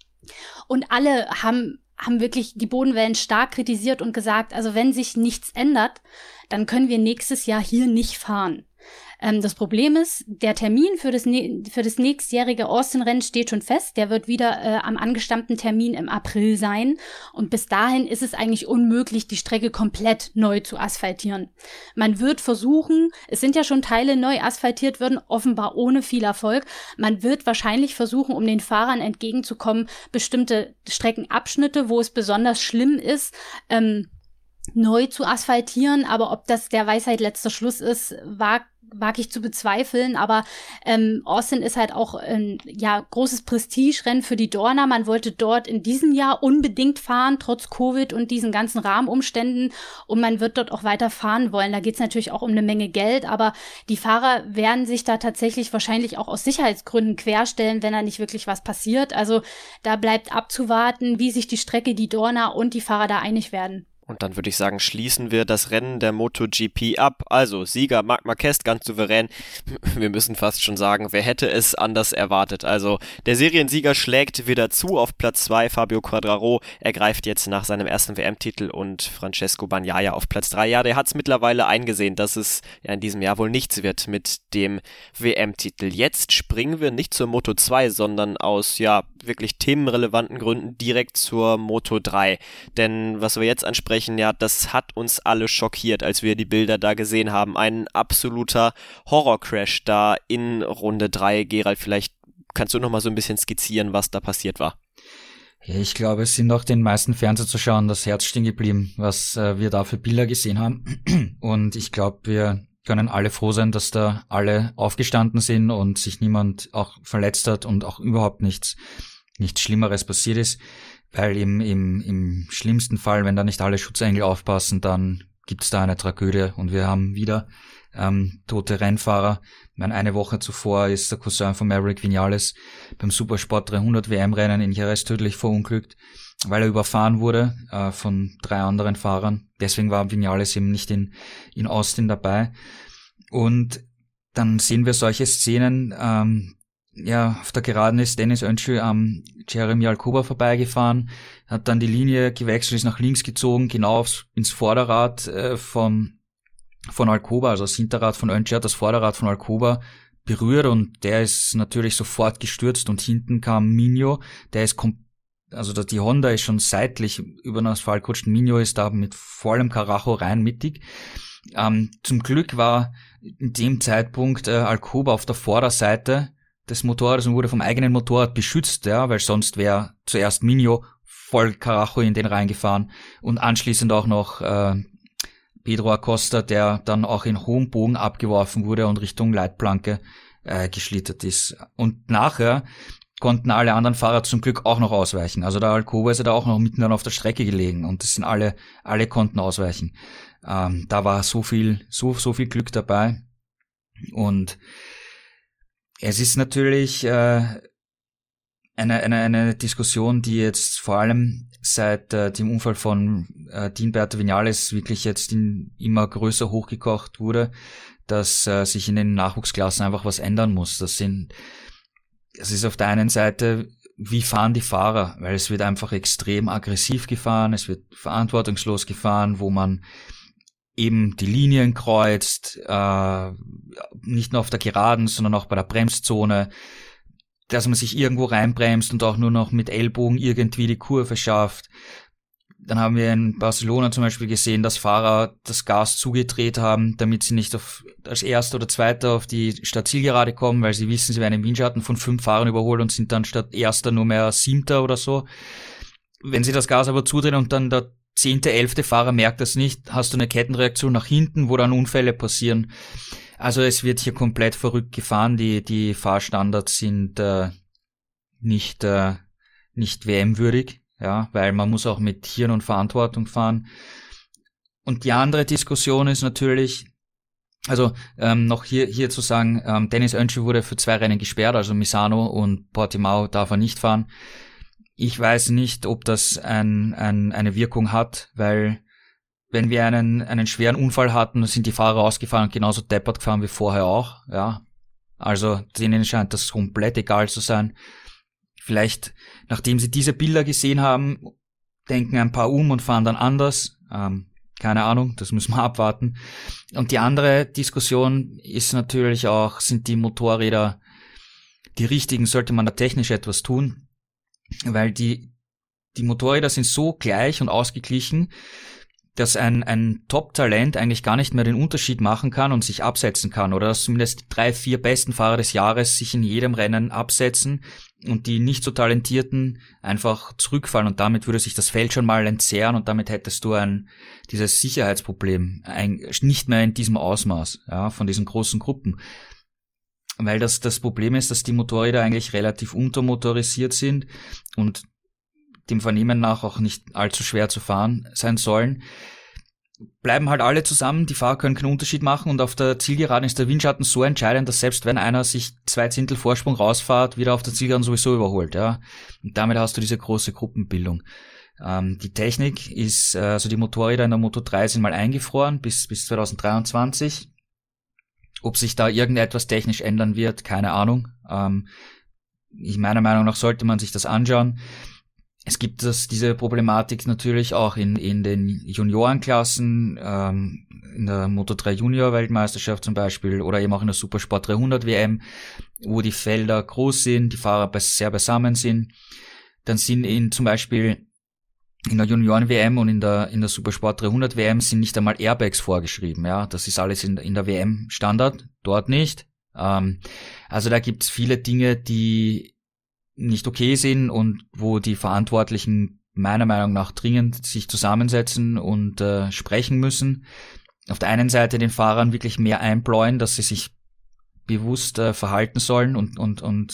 Und alle haben wirklich die Bodenwellen stark kritisiert und gesagt, also wenn sich nichts ändert, dann können wir nächstes Jahr hier nicht fahren. Das Problem ist, der Termin für das nächstjährige Austin-Rennen steht schon fest. Der wird wieder am angestammten Termin im April sein. Und bis dahin ist es eigentlich unmöglich, die Strecke komplett neu zu asphaltieren. Man wird versuchen, es sind ja schon Teile neu asphaltiert worden, offenbar ohne viel Erfolg. Man wird wahrscheinlich versuchen, um den Fahrern entgegenzukommen, bestimmte Streckenabschnitte, wo es besonders schlimm ist, neu zu asphaltieren, aber ob das der Weisheit letzter Schluss ist, wag ich zu bezweifeln, aber Austin ist halt auch ein großes Prestigerennen für die Dorna. Man wollte dort in diesem Jahr unbedingt fahren, trotz Covid und diesen ganzen Rahmenumständen, und man wird dort auch weiter fahren wollen. Da geht's natürlich auch um eine Menge Geld, aber die Fahrer werden sich da tatsächlich wahrscheinlich auch aus Sicherheitsgründen querstellen, wenn da nicht wirklich was passiert. Also da bleibt abzuwarten, wie sich die Strecke, die Dorna und die Fahrer da einig werden. Und dann würde ich sagen, schließen wir das Rennen der MotoGP ab. Also Sieger Marc Marquez, ganz souverän. Wir müssen fast schon sagen, wer hätte es anders erwartet. Also der Seriensieger schlägt wieder zu auf Platz 2. Fabio Quartararo ergreift jetzt nach seinem ersten WM-Titel und Francesco Bagnaia auf Platz 3. Ja, der hat es mittlerweile eingesehen, dass es ja in diesem Jahr wohl nichts wird mit dem WM-Titel. Jetzt springen wir nicht zur Moto 2, sondern aus wirklich themenrelevanten Gründen direkt zur Moto 3. Denn was wir jetzt ansprechen, das hat uns alle schockiert, als wir die Bilder da gesehen haben. Ein absoluter Horrorcrash da in Runde 3. Gerald, vielleicht kannst du noch mal so ein bisschen skizzieren, was da passiert war. Ja, ich glaube, es sind auch den meisten Fernsehzuschauern das Herz stehen geblieben, was wir da für Bilder gesehen haben. Und ich glaube, wir können alle froh sein, dass da alle aufgestanden sind und sich niemand auch verletzt hat und auch überhaupt nichts Schlimmeres passiert ist. Weil im schlimmsten Fall, wenn da nicht alle Schutzengel aufpassen, dann gibt's da eine Tragödie und wir haben wieder tote Rennfahrer. Eine Woche zuvor ist der Cousin von Maverick Viñales beim Supersport 300 WM-Rennen in Jerez tödlich verunglückt, weil er überfahren wurde von 3 anderen Fahrern. Deswegen war Viñales eben nicht in Austin dabei. Und dann sehen wir solche Szenen. Auf der Geraden ist Dennis Öncü am Jeremy Alcoba vorbeigefahren, hat dann die Linie gewechselt, ist nach links gezogen, genau ins Vorderrad von Alcoba, also das Hinterrad von Öncü hat das Vorderrad von Alcoba berührt und der ist natürlich sofort gestürzt und hinten kam Minho, die Honda ist schon seitlich über den Asphalt gerutscht, Minho ist da mit vollem Karacho rein mittig. Zum Glück war in dem Zeitpunkt Alcoba auf der Vorderseite des Motorrads und wurde vom eigenen Motorrad beschützt, weil sonst wäre zuerst Minho voll Karacho in den reingefahren und anschließend auch noch Pedro Acosta, der dann auch in hohem Bogen abgeworfen wurde und Richtung Leitplanke geschlittert ist. Und nachher konnten alle anderen Fahrer zum Glück auch noch ausweichen. Also der Alcoba ist ja da auch noch mitten dann auf der Strecke gelegen und das sind alle konnten ausweichen. Da war so viel Glück dabei und es ist natürlich eine Diskussion, die jetzt vor allem seit dem Unfall von Dinberto Viñales wirklich jetzt immer größer hochgekocht wurde, dass sich in den Nachwuchsklassen einfach was ändern muss. Das ist auf der einen Seite, wie fahren die Fahrer, weil es wird einfach extrem aggressiv gefahren, es wird verantwortungslos gefahren, wo man eben die Linien kreuzt, nicht nur auf der Geraden, sondern auch bei der Bremszone, dass man sich irgendwo reinbremst und auch nur noch mit Ellbogen irgendwie die Kurve schafft. Dann haben wir in Barcelona zum Beispiel gesehen, dass Fahrer das Gas zugedreht haben, damit sie nicht als Erster oder Zweiter auf die Startzielgerade kommen, weil sie wissen, sie werden im Windschatten von 5 Fahrern überholt und sind dann statt Erster nur mehr 7. oder so. Wenn sie das Gas aber zudrehen und dann der 10., 11. Fahrer merkt das nicht, hast du eine Kettenreaktion nach hinten, wo dann Unfälle passieren. Also es wird hier komplett verrückt gefahren, die Fahrstandards sind nicht WM-würdig, weil man muss auch mit Hirn und Verantwortung fahren. Und die andere Diskussion ist natürlich, noch hier zu sagen, Dennis Öncü wurde für 2 Rennen gesperrt, also Misano und Portimao darf er nicht fahren. Ich weiß nicht, ob das eine Wirkung hat, weil wenn wir einen schweren Unfall hatten, sind die Fahrer rausgefahren und genauso deppert gefahren wie vorher auch. Ja, also denen scheint das komplett egal zu sein. Vielleicht, nachdem sie diese Bilder gesehen haben, denken ein paar und fahren dann anders. Keine Ahnung, das müssen wir abwarten. Und die andere Diskussion ist natürlich auch, sind die Motorräder die richtigen, sollte man da technisch etwas tun? Weil die Motorräder sind so gleich und ausgeglichen, dass ein Top-Talent eigentlich gar nicht mehr den Unterschied machen kann und sich absetzen kann. Oder dass zumindest die 3-4 besten Fahrer des Jahres sich in jedem Rennen absetzen und die nicht so Talentierten einfach zurückfallen, und damit würde sich das Feld schon mal entzerren und damit hättest du dieses Sicherheitsproblem nicht mehr in diesem Ausmaß, ja, von diesen großen Gruppen. Weil das Problem ist, dass die Motorräder eigentlich relativ untermotorisiert sind und dem Vernehmen nach auch nicht allzu schwer zu fahren sein sollen. Bleiben halt alle zusammen, die Fahrer können keinen Unterschied machen, und auf der Zielgeraden ist der Windschatten so entscheidend, dass selbst wenn einer sich 2 Zehntel Vorsprung rausfährt, wieder auf der Zielgeraden sowieso überholt, ja. Und damit hast du diese große Gruppenbildung. Die Technik ist, also die Motorräder in der Moto3 sind mal eingefroren bis 2023. Ob sich da irgendetwas technisch ändern wird, keine Ahnung. Meiner Meinung nach sollte man sich das anschauen. Es gibt diese Problematik natürlich auch in den Juniorenklassen, in der Moto3 Junior Weltmeisterschaft zum Beispiel, oder eben auch in der Supersport 300 WM, wo die Felder groß sind, die Fahrer sehr beisammen sind. Dann sind zum Beispiel in der Junioren WM und in der Supersport 300 WM sind nicht einmal Airbags vorgeschrieben, ja. Das ist alles in der WM Standard, dort nicht. Also da gibt's viele Dinge, die nicht okay sind und wo die Verantwortlichen meiner Meinung nach dringend sich zusammensetzen und sprechen müssen. Auf der einen Seite den Fahrern wirklich mehr einbläuen, dass sie sich bewusst verhalten sollen und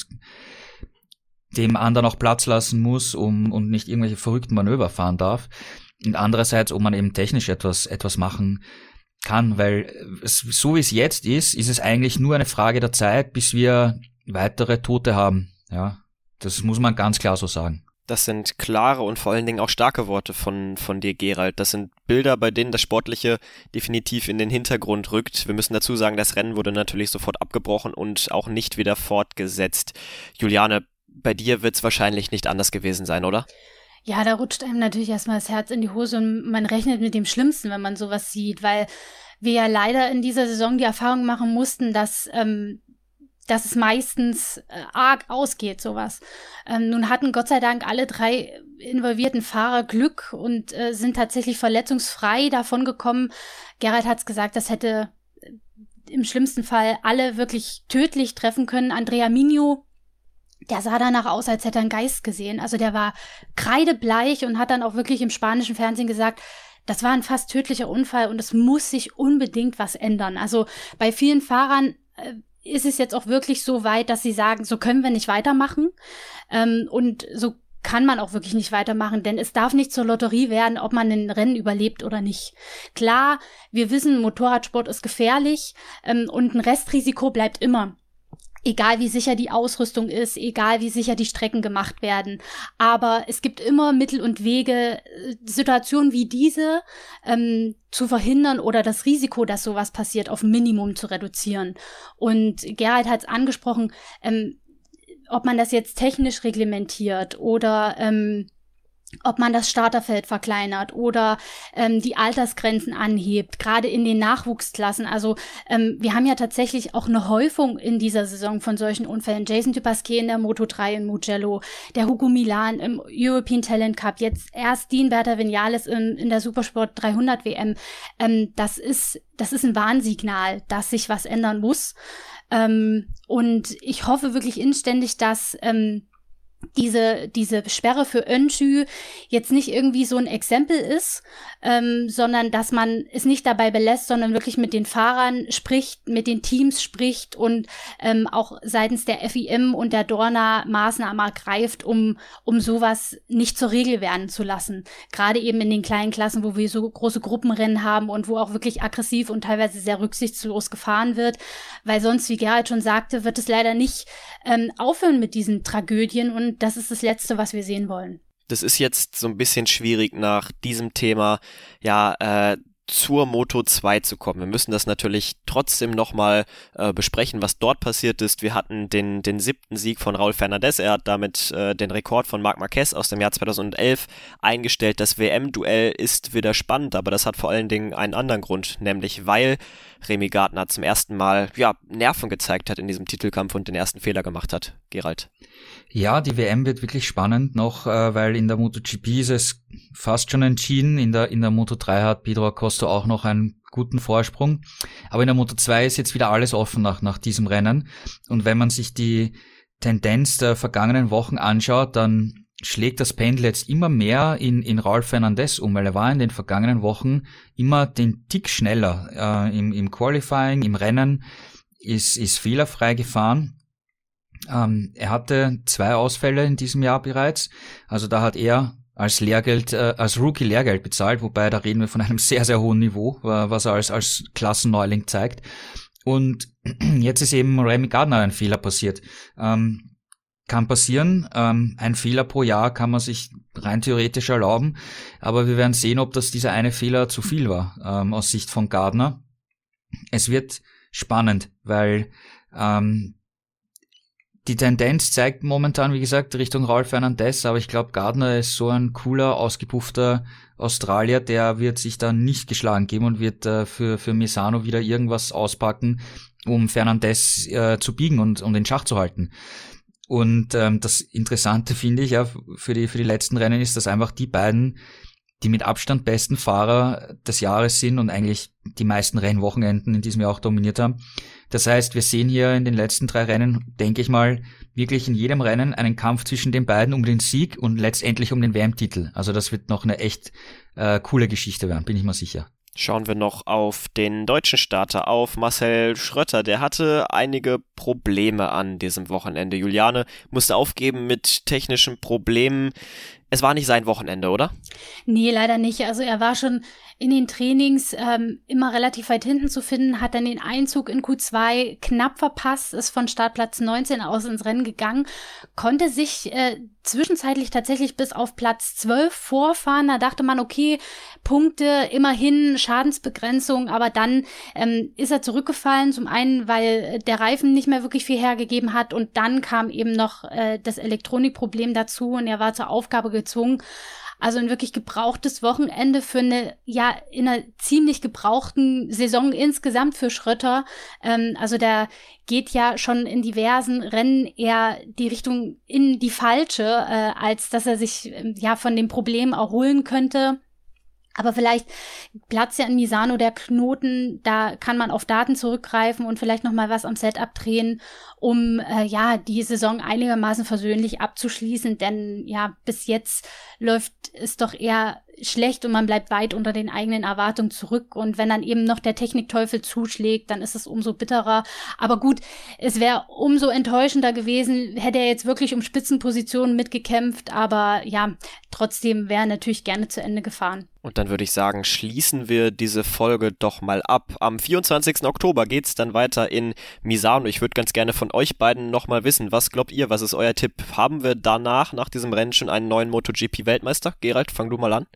dem anderen auch Platz lassen muss, und nicht irgendwelche verrückten Manöver fahren darf. Und andererseits, ob man eben technisch etwas machen kann, weil so wie es jetzt ist es eigentlich nur eine Frage der Zeit, bis wir weitere Tote haben, ja. Das muss man ganz klar so sagen. Das sind klare und vor allen Dingen auch starke Worte von dir, Gerald. Das sind Bilder, bei denen das Sportliche definitiv in den Hintergrund rückt. Wir müssen dazu sagen, das Rennen wurde natürlich sofort abgebrochen und auch nicht wieder fortgesetzt. Juliane, bei dir wird's wahrscheinlich nicht anders gewesen sein, oder? Ja, da rutscht einem natürlich erstmal das Herz in die Hose und man rechnet mit dem Schlimmsten, wenn man sowas sieht, weil wir ja leider in dieser Saison die Erfahrung machen mussten, dass es meistens arg ausgeht, sowas. Nun hatten Gott sei Dank alle 3 involvierten Fahrer Glück und sind tatsächlich verletzungsfrei davon gekommen. Gerald hat's gesagt, das hätte im schlimmsten Fall alle wirklich tödlich treffen können. Andrea Migno, der sah danach aus, als hätte er einen Geist gesehen. Also der war kreidebleich und hat dann auch wirklich im spanischen Fernsehen gesagt, das war ein fast tödlicher Unfall und es muss sich unbedingt was ändern. Also bei vielen Fahrern ist es jetzt auch wirklich so weit, dass sie sagen, so können wir nicht weitermachen. Und so kann man auch wirklich nicht weitermachen, denn es darf nicht zur Lotterie werden, ob man ein Rennen überlebt oder nicht. Klar, wir wissen, Motorradsport ist gefährlich und ein Restrisiko bleibt immer. Egal wie sicher die Ausrüstung ist, egal wie sicher die Strecken gemacht werden. Aber es gibt immer Mittel und Wege, Situationen wie diese zu verhindern oder das Risiko, dass sowas passiert, auf ein Minimum zu reduzieren. Und Gerald hat es angesprochen, ob man das jetzt technisch reglementiert oder ob man das Starterfeld verkleinert oder die Altersgrenzen anhebt, gerade in den Nachwuchsklassen. Also wir haben ja tatsächlich auch eine Häufung in dieser Saison von solchen Unfällen. Jason Dupasquier in der Moto3 in Mugello, der Hugo Milan im European Talent Cup, jetzt erst Dean Berta Vinales in der Supersport 300 WM. Das ist ein Warnsignal, dass sich was ändern muss. Und ich hoffe wirklich inständig, dass diese Sperre für Öncü jetzt nicht irgendwie so ein Exempel ist, sondern dass man es nicht dabei belässt, sondern wirklich mit den Fahrern spricht, mit den Teams spricht und auch seitens der FIM und der Dorna Maßnahmen ergreift, um sowas nicht zur Regel werden zu lassen. Gerade eben in den kleinen Klassen, wo wir so große Gruppenrennen haben und wo auch wirklich aggressiv und teilweise sehr rücksichtslos gefahren wird, weil sonst, wie Gerald schon sagte, wird es leider nicht aufhören mit diesen Tragödien, und das ist das Letzte, was wir sehen wollen. Das ist jetzt so ein bisschen schwierig nach diesem Thema, zur Moto2 zu kommen. Wir müssen das natürlich trotzdem nochmal besprechen, was dort passiert ist. Wir hatten den 7. Sieg von Raúl Fernández. Er hat damit den Rekord von Marc Marquez aus dem Jahr 2011 eingestellt. Das WM-Duell ist wieder spannend, aber das hat vor allen Dingen einen anderen Grund, nämlich weil Remy Gardner zum ersten Mal Nerven gezeigt hat in diesem Titelkampf und den ersten Fehler gemacht hat. Gerald. Ja, die WM wird wirklich spannend noch, weil in der MotoGP ist es fast schon entschieden. In der Moto3 hat Pedro Acosta auch noch einen guten Vorsprung. Aber in der Moto2 ist jetzt wieder alles offen nach diesem Rennen. Und wenn man sich die Tendenz der vergangenen Wochen anschaut, dann schlägt das Pendel jetzt immer mehr in Raúl Fernández weil er war in den vergangenen Wochen immer den Tick schneller. Im Qualifying, im Rennen ist fehlerfrei gefahren. Er hatte 2 Ausfälle in diesem Jahr bereits, also da hat er als Rookie Lehrgeld bezahlt, wobei da reden wir von einem sehr, sehr hohen Niveau, was er als Klassenneuling zeigt. Und jetzt ist eben Remy Gardner ein Fehler passiert. Kann passieren, ein Fehler pro Jahr kann man sich rein theoretisch erlauben, aber wir werden sehen, ob das dieser eine Fehler zu viel war, aus Sicht von Gardner. Es wird spannend, weil die Tendenz zeigt momentan, wie gesagt, Richtung Raúl Fernández, aber ich glaube, Gardner ist so ein cooler, ausgepuffter Australier, der wird sich da nicht geschlagen geben und wird für Misano wieder irgendwas auspacken, um Fernández zu biegen und den Schach zu halten. Und das Interessante finde ich ja für die letzten Rennen ist, dass einfach die beiden, die mit Abstand besten Fahrer des Jahres sind und eigentlich die meisten Rennwochenenden in diesem Jahr auch dominiert haben. Das heißt, wir sehen hier in den letzten 3 Rennen, denke ich mal, wirklich in jedem Rennen einen Kampf zwischen den beiden um den Sieg und letztendlich um den WM-Titel. Also das wird noch eine echt coole Geschichte werden, bin ich mir sicher. Schauen wir noch auf den deutschen Starter, auf Marcel Schrötter. Der hatte einige Probleme an diesem Wochenende. Juliane musste aufgeben mit technischen Problemen. Es war nicht sein Wochenende, oder? Nee, leider nicht. Also er war schon in den Trainings immer relativ weit hinten zu finden, hat dann den Einzug in Q2 knapp verpasst, ist von Startplatz 19 aus ins Rennen gegangen, konnte sich zwischenzeitlich tatsächlich bis auf Platz 12 vorfahren. Da dachte man, okay, Punkte, immerhin Schadensbegrenzung, aber dann ist er zurückgefallen, zum einen, weil der Reifen nicht mehr wirklich viel hergegeben hat und dann kam eben noch das Elektronikproblem dazu und er war zur Aufgabe gezwungen. Also ein wirklich gebrauchtes Wochenende für in einer ziemlich gebrauchten Saison insgesamt für Schrötter. Also der geht ja schon in diversen Rennen eher die Richtung in die falsche, als dass er sich von dem Problem erholen könnte. Aber vielleicht platzt ja in Misano der Knoten, da kann man auf Daten zurückgreifen und vielleicht noch mal was am Setup drehen, um die Saison einigermaßen versöhnlich abzuschließen, denn bis jetzt läuft es doch eher schlecht und man bleibt weit unter den eigenen Erwartungen zurück und wenn dann eben noch der Technikteufel zuschlägt, dann ist es umso bitterer. Aber gut, es wäre umso enttäuschender gewesen, hätte er jetzt wirklich um Spitzenpositionen mitgekämpft, aber trotzdem wäre er natürlich gerne zu Ende gefahren. Und dann würde ich sagen, schließen wir diese Folge doch mal ab. Am 24. Oktober geht's dann weiter in Misano. Ich würde ganz gerne von euch beiden nochmal wissen, was glaubt ihr, was ist euer Tipp? Haben wir danach, nach diesem Rennen, schon einen neuen MotoGP-Weltmeister? Gerald, fang du mal an.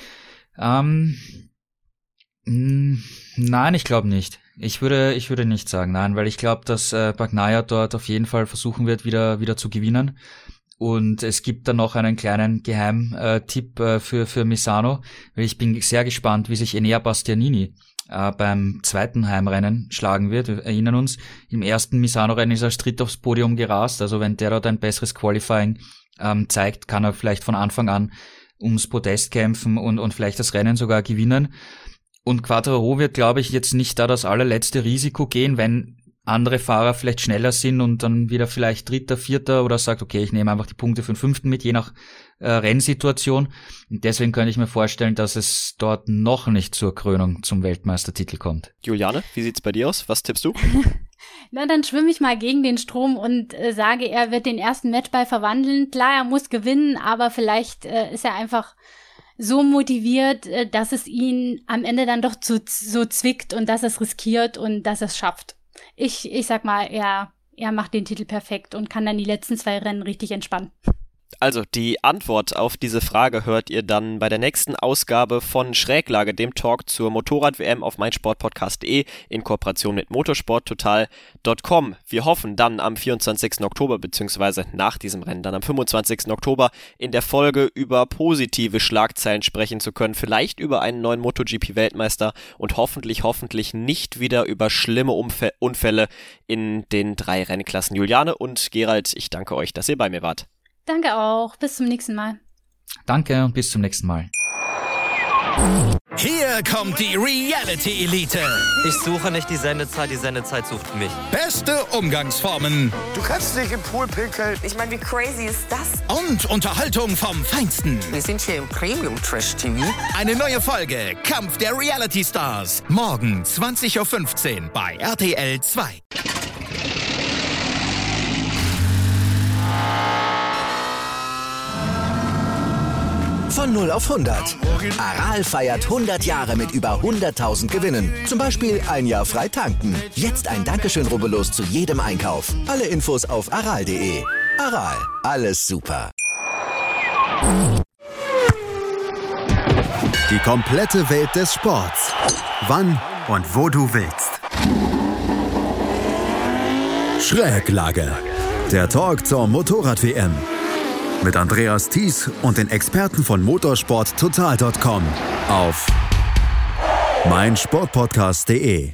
Nein, ich glaube nicht. Ich würde nicht sagen, nein, weil ich glaube, dass Bagnaia dort auf jeden Fall versuchen wird, wieder zu gewinnen. Und es gibt dann noch einen kleinen Geheimtipp für Misano, weil ich bin sehr gespannt, wie sich Enea Bastianini beim zweiten Heimrennen schlagen wird. Wir erinnern uns, im ersten Misano-Rennen ist er als Dritter aufs Podium gerast, also wenn der dort ein besseres Qualifying zeigt, kann er vielleicht von Anfang an ums Podest kämpfen und vielleicht das Rennen sogar gewinnen. Und Quartararo wird, glaube ich, jetzt nicht da das allerletzte Risiko gehen, wenn andere Fahrer vielleicht schneller sind und dann wieder vielleicht Dritter, Vierter oder sagt, okay, ich nehme einfach die Punkte für den Fünften mit, je nach Rennsituation. Und deswegen könnte ich mir vorstellen, dass es dort noch nicht zur Krönung zum Weltmeistertitel kommt. Juliane, wie sieht's bei dir aus? Was tippst du? Na, dann schwimme ich mal gegen den Strom und sage, er wird den ersten Matchball verwandeln. Klar, er muss gewinnen, aber vielleicht ist er einfach so motiviert, dass es ihn am Ende dann doch so zwickt und dass er es riskiert und dass er es schafft. Ich sag mal, er macht den Titel perfekt und kann dann die letzten 2 Rennen richtig entspannen. Also, die Antwort auf diese Frage hört ihr dann bei der nächsten Ausgabe von Schräglage, dem Talk zur Motorrad-WM auf meinsportpodcast.de in Kooperation mit motorsporttotal.com. Wir hoffen dann am 24. Oktober beziehungsweise nach diesem Rennen dann am 25. Oktober in der Folge über positive Schlagzeilen sprechen zu können, vielleicht über einen neuen MotoGP-Weltmeister und hoffentlich nicht wieder über schlimme Unfälle in den 3 Rennklassen. Juliane und Gerald, ich danke euch, dass ihr bei mir wart. Danke auch. Bis zum nächsten Mal. Danke und bis zum nächsten Mal. Hier kommt die Reality-Elite. Ich suche nicht die Sendezeit sucht mich. Beste Umgangsformen. Du kannst nicht im Pool pinkeln. Ich meine, wie crazy ist das? Und Unterhaltung vom Feinsten. Wir sind hier im Premium-Trash-TV. Eine neue Folge Kampf der Reality-Stars. Morgen 20.15 Uhr bei RTL 2. Von 0 auf 100. Aral feiert 100 Jahre mit über 100.000 Gewinnen. Zum Beispiel ein Jahr frei tanken. Jetzt ein Dankeschön, rubbellos zu jedem Einkauf. Alle Infos auf aral.de. Aral, alles super. Die komplette Welt des Sports. Wann und wo du willst. Schräglage. Der Talk zur Motorrad-WM. Mit Andreas Thies und den Experten von motorsporttotal.com auf meinsportpodcast.de.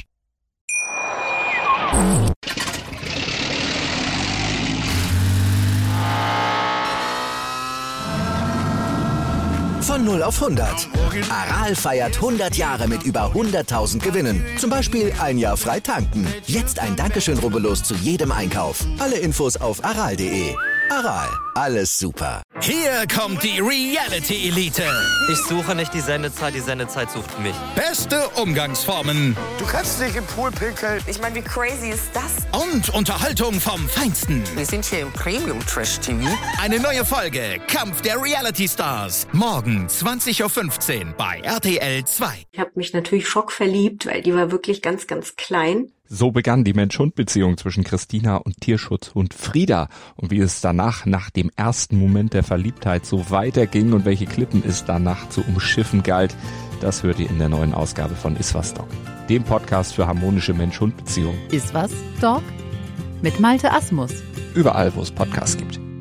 Von 0 auf 100. Aral feiert 100 Jahre mit über 100.000 Gewinnen. Zum Beispiel ein Jahr frei tanken. Jetzt ein Dankeschön, rubbellos zu jedem Einkauf. Alle Infos auf aral.de. Aral, alles super. Hier kommt die Reality-Elite. Ich suche nicht die Sendezeit sucht mich. Beste Umgangsformen. Du kannst nicht im Pool pinkeln. Ich meine, wie crazy ist das? Und Unterhaltung vom Feinsten. Wir sind hier im Premium-Trash-TV. Eine neue Folge Kampf der Reality-Stars. Morgen 20.15 Uhr bei RTL 2. Ich habe mich natürlich schockverliebt, weil die war wirklich ganz, ganz klein. So begann die Mensch-Hund-Beziehung zwischen Christina und Tierschutzhund Frieda. Und wie es danach, nach dem ersten Moment der Verliebtheit, so weiterging und welche Klippen es danach zu umschiffen galt, das hört ihr in der neuen Ausgabe von Iswas Dog, dem Podcast für harmonische Mensch-Hund-Beziehungen. Iswas Dog? Mit Malte Asmus. Überall, wo es Podcasts gibt.